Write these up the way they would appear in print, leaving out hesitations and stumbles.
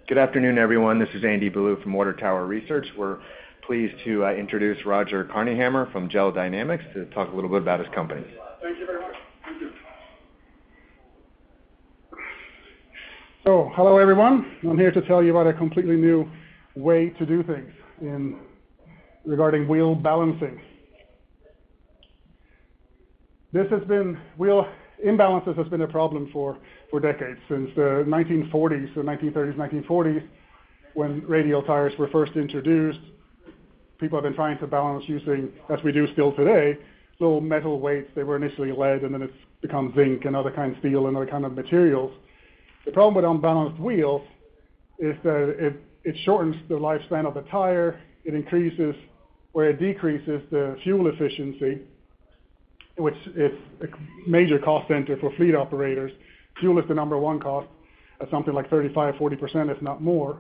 Good afternoon, everyone. This is Andy Ballou from Water Tower Research. We're pleased to introduce Roger Carnyhammer from Gel Dynamics to talk a little bit about his company. Thank you very much. Thank you. So, hello everyone. I'm here to tell you about a completely new way to do things regarding wheel balancing. Wheel imbalances has been a problem for decades, since the 1940s, the 1930s, 1940s, when radial tires were first introduced. People have been trying to balance using, as we do still today, little metal weights. They were initially lead, and then it's become zinc and other kinds of steel and other kind of materials. The problem with unbalanced wheels is that it shortens the lifespan of the tire. It increases, or it decreases the fuel efficiency, which is a major cost center for fleet operators. Fuel is the number one cost at something like 35-40%, if not more.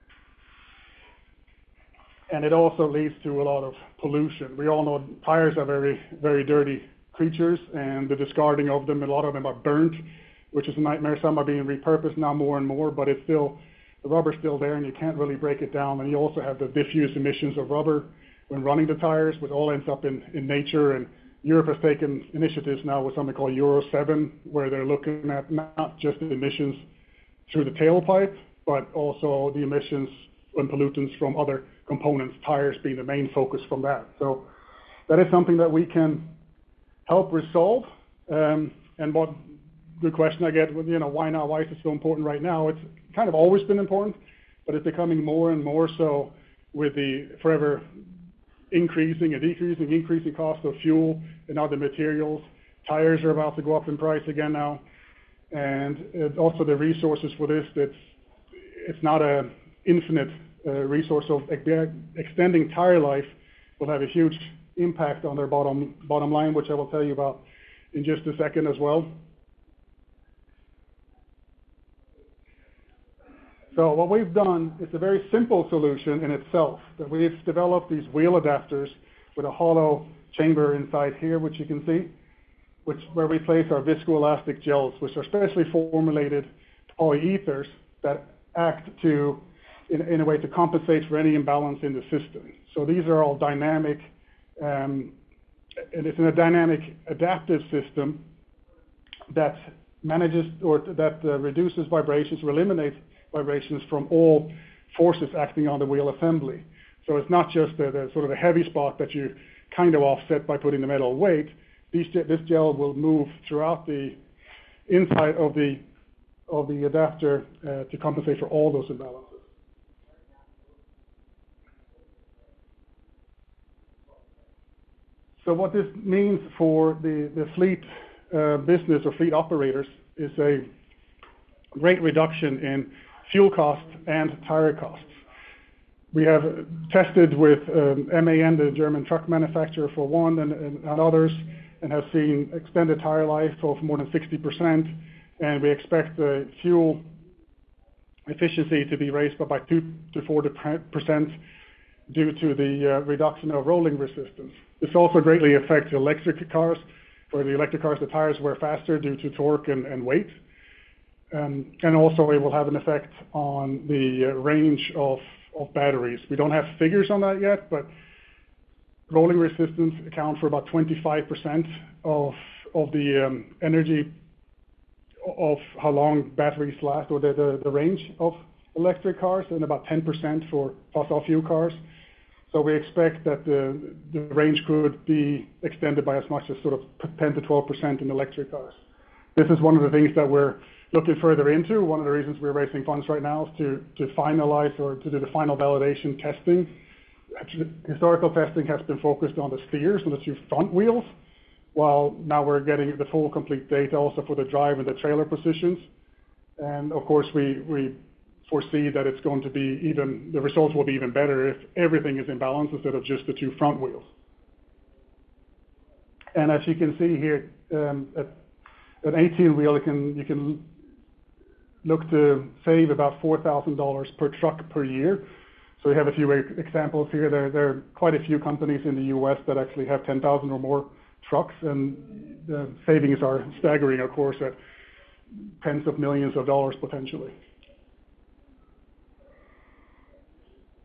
And it also leads to a lot of pollution. We all know tires are very, very dirty creatures, and the discarding of them, a lot of them are burnt, which is a nightmare. Some are being repurposed now more and more, but the rubber's still there, and you can't really break it down. And you also have the diffuse emissions of rubber when running the tires, which all ends up in nature. And Europe has taken initiatives now with something called Euro 7, where they're looking at not just the emissions through the tailpipe, but also the emissions and pollutants from other components, tires being the main focus from that. So that is something that we can help resolve. And what good question I get, why now? Why is it so important right now? It's kind of always been important, but it's becoming more and more so with the forever increasing cost of fuel and other materials. Tires are about to go up in price again now, and also the resources for this. It's not an infinite resource. So extending tire life will have a huge impact on their bottom line, which I will tell you about in just a second as well. So what we've done is a very simple solution in itself, that we've developed these wheel adapters with a hollow chamber inside here, which you can see, where we place our viscoelastic gels, which are specially formulated polyethers that act in a way to compensate for any imbalance in the system. So these are all dynamic, and it's in a dynamic adaptive system that manages or that reduces vibrations or eliminates vibrations from all forces acting on the wheel assembly. So it's not just the sort of a heavy spot that you kind of offset by putting the metal weight. This gel will move throughout the inside of the adapter to compensate for all those imbalances. So what this means for the fleet business or fleet operators is a great reduction in fuel costs and tire costs. We have tested with MAN, the German truck manufacturer, for one, and others, and have seen extended tire life of more than 60%, and we expect the fuel efficiency to be raised by 2 to 4% due to the reduction of rolling resistance. This also greatly affects electric cars. For the electric cars, the tires wear faster due to torque and weight. And also it will have an effect on the range of batteries. We don't have figures on that yet, but rolling resistance accounts for about 25% of the energy of how long batteries last, or the range of electric cars, and about 10% for fossil fuel cars. So we expect that the range could be extended by as much as sort of 10 to 12% in electric cars. This is one of the things that we're looking further into. One of the reasons we're raising funds right now is to finalize or to do the final validation testing. Historical testing has been focused on the steers, on the two front wheels, while now we're getting the full complete data also for the drive and the trailer positions. And of course, we foresee that it's going to be the results will be even better if everything is in balance instead of just the two front wheels. And as you can see here, an 18 wheel, you can look to save about $4,000 per truck per year. So we have a few examples here. There are quite a few companies in the US that actually have 10,000 or more trucks, and the savings are staggering, of course, at tens of millions of dollars potentially.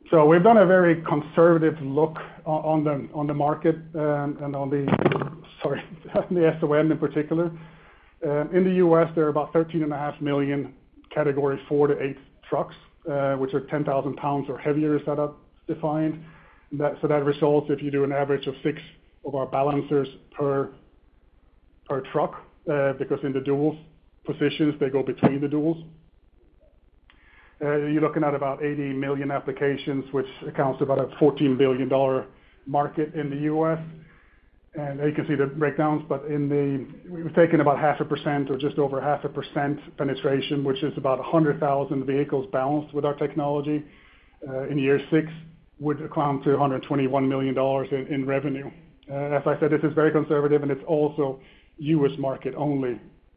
So we've done a very conservative look on the market and on the the SOM in particular. In the U.S., there are about 13.5 million Category 4 to 8 trucks, which are 10,000 pounds or heavier, is that defined. So that results if you do an average of 6 of our balancers per truck, because in the dual positions they go between the duals. You're looking at about 80 million applications, which accounts to about a $14 billion market in the U.S. And you can see the breakdowns, but we've taken about 0.5% or just over 0.5% penetration, which is about 100,000 vehicles balanced with our technology. In year 6 would account to $121 million in revenue. As I said, this is very conservative, and it's also U.S. market only.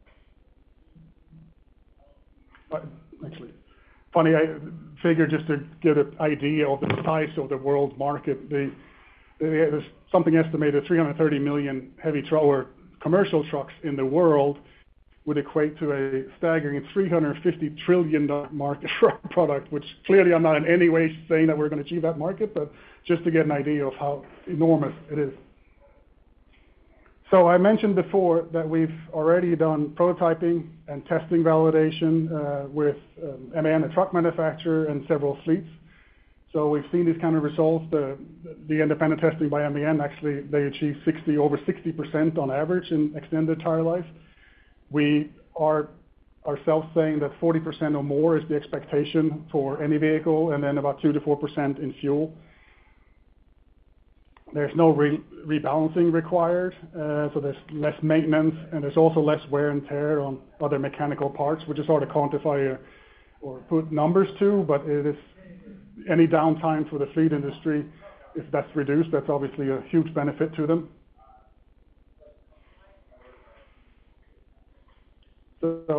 Actually, funny figure just to get an idea of the size of the world market. There's something estimated 330 million heavy truck or commercial trucks in the world would equate to a staggering $350 trillion market for our product, which clearly I'm not in any way saying that we're going to achieve that market, but just to get an idea of how enormous it is. So I mentioned before that we've already done prototyping and testing validation with MAN, a truck manufacturer, and several fleets. So we've seen these kind of results. The independent testing by MAN, actually, they achieve over 60% on average in extended tire life. We are ourselves saying that 40% or more is the expectation for any vehicle, and then about 2 to 4% in fuel. There's no rebalancing required, so there's less maintenance, and there's also less wear and tear on other mechanical parts, which is hard to quantify or put numbers to, but it is any downtime for the fleet industry. If that's reduced, that's obviously a huge benefit to them. So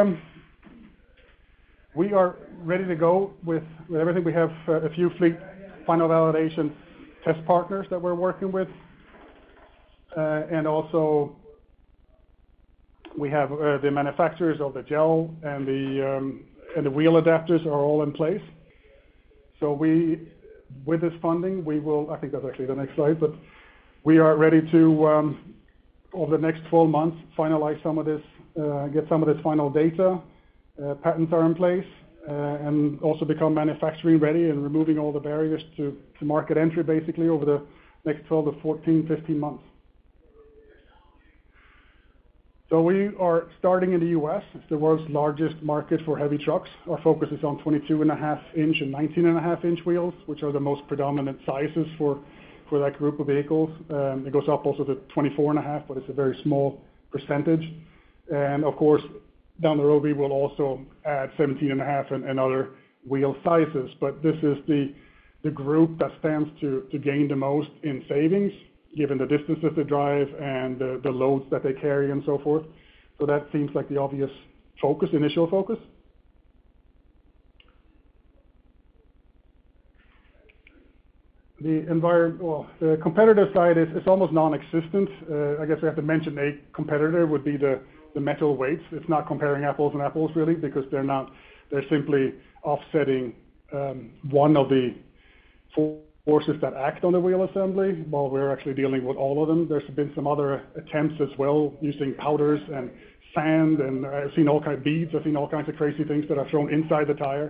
we are ready to go with everything. We have a few fleet final validation test partners that we're working with, and also we have the manufacturers of the gel and the wheel adapters are all in place. So with this funding, we will, I think that's actually the next slide, but we are ready to, over the next 12 months, finalize some of this, get some of this final data, patents are in place, and also become manufacturing ready and removing all the barriers to market entry basically over the next 12 to 14, 15 months. So we are starting in the U.S. It's the world's largest market for heavy trucks. Our focus is on 22.5-inch and 19.5-inch wheels, which are the most predominant sizes for that group of vehicles. It goes up also to 24.5, but it's a very small percentage. And of course, down the road, we will also add 17.5 and other wheel sizes. But this is the group that stands to gain the most in savings, given the distances they drive and the loads that they carry and so forth. So that seems like the obvious focus, initial focus. The competitive side is almost non-existent. I guess we have to mention a competitor would be the metal weights. It's not comparing apples and apples really, because they're simply offsetting one of the forces that act on the wheel assembly, while we're actually dealing with all of them. There's been some other attempts as well using powders and sand, and I've seen all kinds of beads. I've seen all kinds of crazy things that are thrown inside the tire.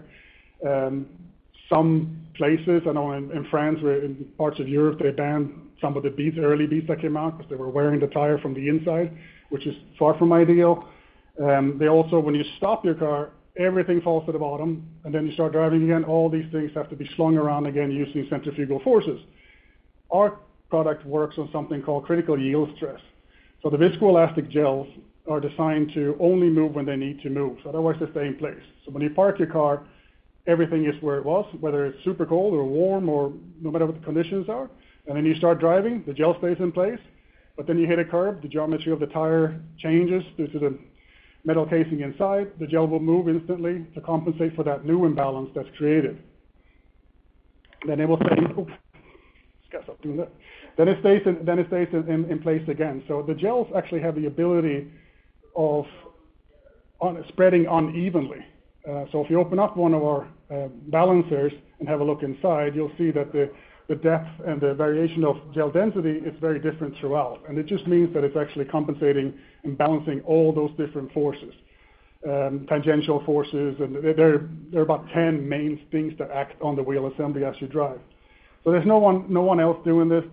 Some places, I know in France, where in parts of Europe, they banned some of the beads, early beads that came out because they were wearing the tire from the inside, which is far from ideal. They also, when you stop your car, everything falls to the bottom, and then you start driving again. All these things have to be slung around again using centrifugal forces. Our product works on something called critical yield stress. So the viscoelastic gels are designed to only move when they need to move, so otherwise they stay in place. So when you park your car, everything is where it was, whether it's super cold or warm or no matter what the conditions are. And then you start driving, the gel stays in place, but then you hit a curb, the geometry of the tire changes due to the metal casing inside. The gel will move instantly to compensate for that new imbalance that's created. Then it will stay. Oops, stop doing that. Then it stays in place again. So the gels actually have the ability of spreading unevenly. So if you open up one of our balancers and have a look inside, you'll see that the depth and the variation of gel density is very different throughout. And it just means that it's actually compensating and balancing all those different forces, tangential forces, and there are about 10 main things that act on the wheel assembly as you drive. So there's no one else doing this.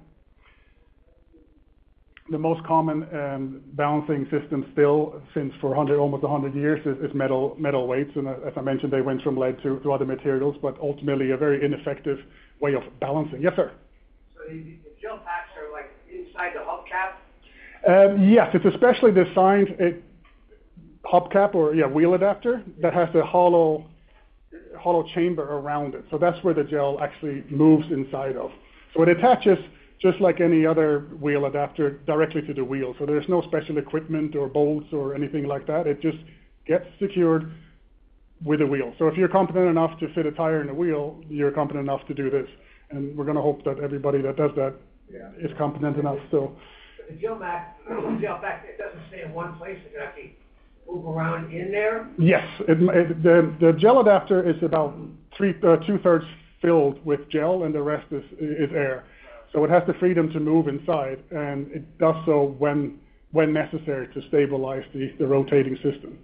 The most common balancing system still, since for almost 100 years, is metal weights. And as I mentioned, they went from lead to other materials, but ultimately a very ineffective way of balancing. Yes, sir? So the gel packs are like inside the hubcap? Yes, it's especially designed hubcap or wheel adapter that has a hollow chamber around it. So that's where the gel actually moves inside of. So it attaches just like any other wheel adapter directly to the wheel. So there's no special equipment or bolts or anything like that. It just gets secured with the wheel. So if you're competent enough to fit a tire in a wheel, you're competent enough to do this. And we're going to hope that everybody that does that is competent enough still. But the gel pack, it doesn't stay in one place. It can actually move around in there? Yes. The gel adapter is about two-thirds filled with gel, and the rest is air. So it has the freedom to move inside, and it does so when necessary to stabilize the rotating system.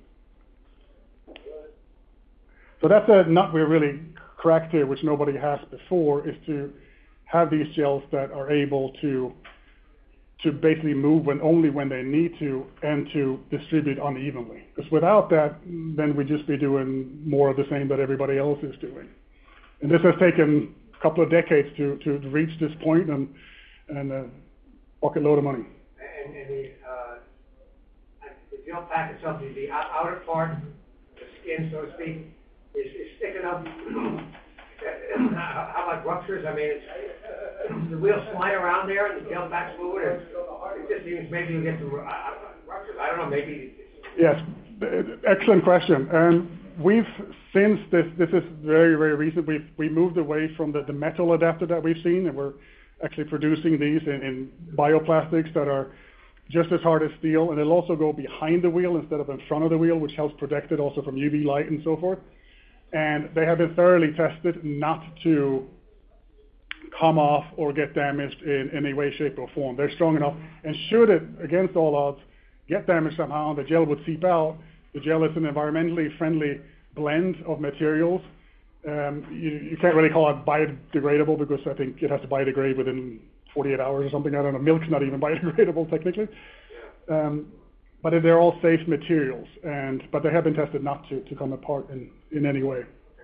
So that's a nut we really cracked here, which nobody has before, is to have these gels that are able to basically move only when they need to, and to distribute unevenly. Because without that, then we'd just be doing more of the same that everybody else is doing. And this has taken a couple of decades to reach this point, and a bucket load of money. And the gel pack itself, the outer part, the skin, so to speak, is sticking up. How about ruptures? I mean, the wheels slide around there and the gel pack's moving. It just seems maybe you get some ruptures. I don't know, maybe. Yes, excellent question. And we've, since this is very, very recent, we moved away from the metal adapter that we've seen, and we're actually producing these in bioplastics that are just as hard as steel, and it'll also go behind the wheel instead of in front of the wheel, which helps protect it also from UV light and so forth. And they have been thoroughly tested not to come off or get damaged in any way, shape, or form. They're strong enough, and should it, against all odds, get damaged somehow, the gel would seep out. The gel is an environmentally friendly blend of materials. You can't really call it biodegradable, because I think it has to biodegrade within 48 hours or something. I don't know. Milk's not even biodegradable technically. But they're all safe materials, but they have been tested not to come apart in any way.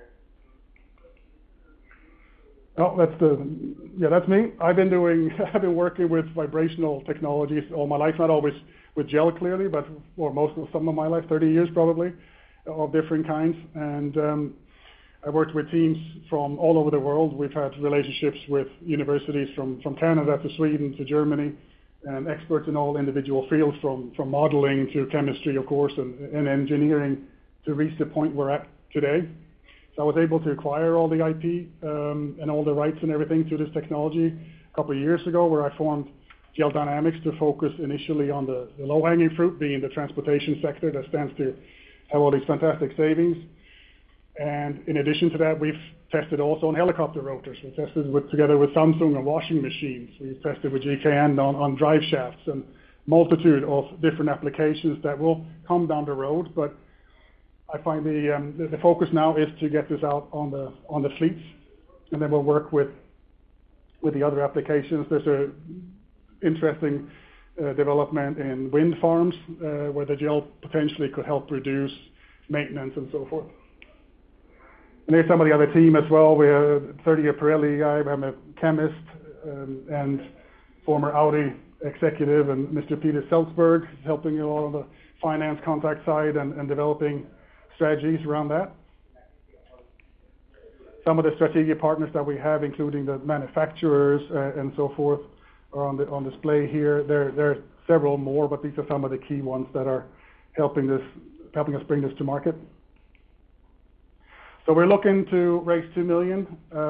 Oh, that's me. I've been working with vibrational technologies all my life, not always with gel clearly, but for some of my life, 30 years probably, of different kinds. And I worked with teams from all over the world. We've had relationships with universities from Canada to Sweden to Germany, and experts in all individual fields, from modeling to chemistry, of course, and engineering, to reach the point we're at today. So I was able to acquire all the IP and all the rights and everything to this technology a couple of years ago, where I formed Gel Dynamics to focus initially on the low-hanging fruit, being the transportation sector that stands to have all these fantastic savings. And in addition to that, we've tested also on helicopter rotors. We tested together with Samsung on washing machines. We've tested with GKN on drive shafts, and multitude of different applications that will come down the road. But I find the focus now is to get this out on the fleets, and then we'll work with the other applications. There's a interesting development in wind farms where the gel potentially could help reduce maintenance and so forth. And there's some of the other team as well. We're a 30-year Pirelli guy. I'm a chemist and former Audi executive, and Mr. Peter Seltzberg is helping a lot on the finance contact side and developing strategies around that. Some of the strategic partners that we have, including the manufacturers and so forth, are on display here. There are several more, but these are some of the key ones that are helping us bring this to market. So we're looking to raise $2 million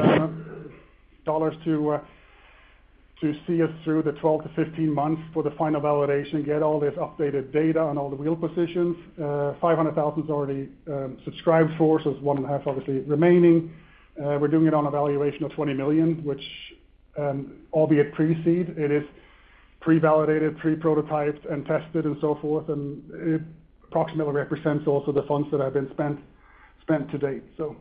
to see us through the 12 to 15 months for the final validation, get all this updated data on all the wheel positions. 500,000 is already subscribed for, so it's 1.5 obviously remaining. We're doing it on a valuation of $20 million, which, albeit pre-seed, it is pre-validated, pre-prototyped, and tested, and so forth, and it approximately represents also the funds that have been spent to date. So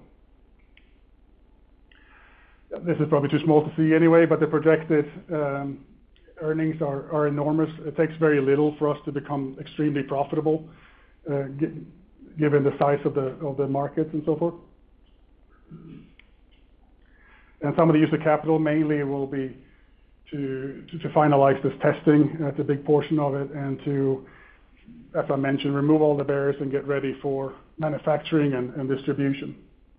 this is probably too small to see anyway, but the projected earnings are enormous. It takes very little for us to become extremely profitable, given the size of the markets and so forth. And some of the use of capital mainly will be to finalize this testing. That's a big portion of it, and to, as I mentioned, remove all the barriers and get ready for manufacturing and distribution.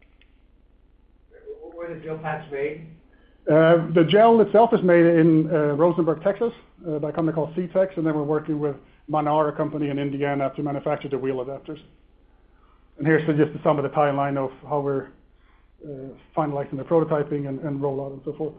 Where are the gel packs made? The gel itself is made in Rosenberg, Texas, by a company called CTEX, and then we're working with Manar, a company in Indiana, to manufacture the wheel adapters. And here's just some of the timeline of how we're finalizing the prototyping and rollout and so forth.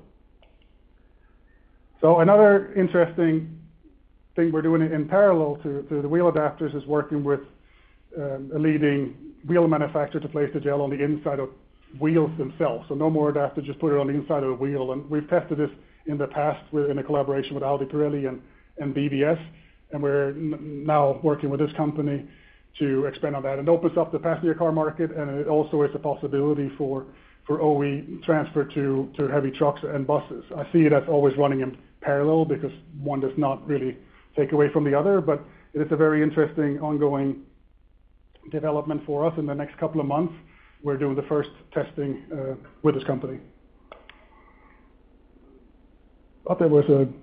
So another interesting thing we're doing in parallel to the wheel adapters is working with a leading wheel manufacturer to place the gel on the inside of wheels themselves. So no more adapter, just put it on the inside of the wheel. And we've tested this in the past in a collaboration with Audi, Pirelli, and BBS. And we're now working with this company to expand on that. It opens up the passenger car market, and it also is a possibility for OE transfer to heavy trucks and buses. I see it as always running in parallel because one does not really take away from the other, but it is a very interesting ongoing development for us. In the next couple of months, we're doing the first testing with this company. Thought there was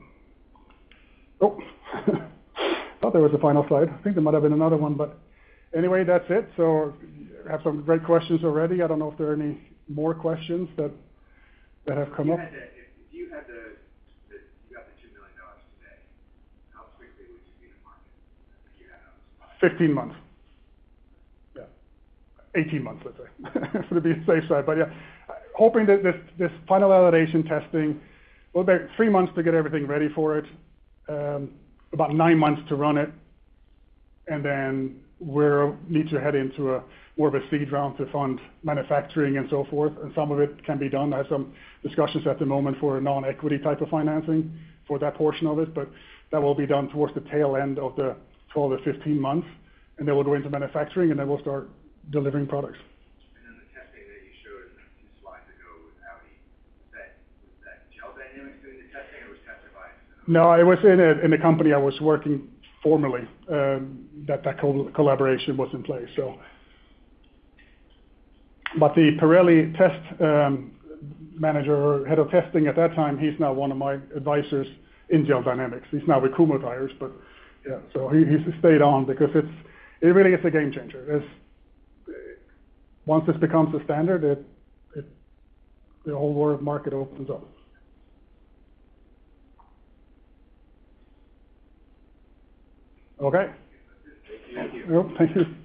a final slide. I think there might have been another one, but anyway, that's it. So I have some great questions already. I don't know if there are any more questions that have come up. If you got the $2 million today, how quickly would you be in the market? If you had on the spot? 15 months. Yeah, 18 months, let's say, for to be safe side. But yeah, hoping that this final validation testing will take 3 months to get everything ready for it, about 9 months to run it, and then we need to head into more of a seed round to fund manufacturing and so forth, and some of it can be done. I have some discussions at the moment for a non-equity type of financing for that portion of it, but that will be done towards the tail end of the 12 to 15 months, and then we'll go into manufacturing, and then we'll start delivering products. And then the testing that you showed in the 2 slides ago with Audi, was that Gel Dynamics doing the testing, or was tested by? No, it was in a company I was working formally, that collaboration was in place. So, but the Pirelli test manager or head of testing at that time, he's now one of my advisors in Gel Dynamics. He's now with Kumho Tires, but yeah, so he stayed on because it really is a game changer. Once this becomes a standard, the whole world market opens up. Okay. Thank you. Well, thank you.